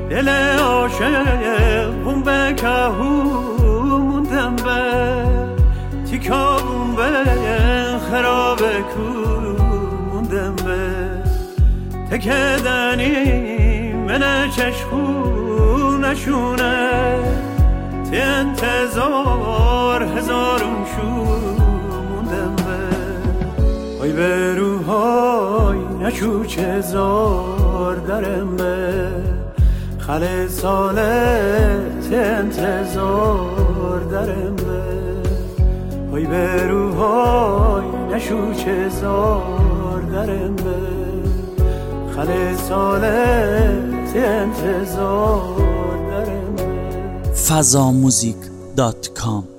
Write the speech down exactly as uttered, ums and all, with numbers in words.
دل عاشق بوم به کهو موندم به تیکابون به خراب کو موندم به تکدنی من چشخو نشونه تی انتظار هزارون شو موندم به ای به روحای نشو چه زار درم به خل ساله تی انتظار درم به ای به روحای نشو چه زار درم به خل ساله تی انتظار درم به فضاموزیک دات کام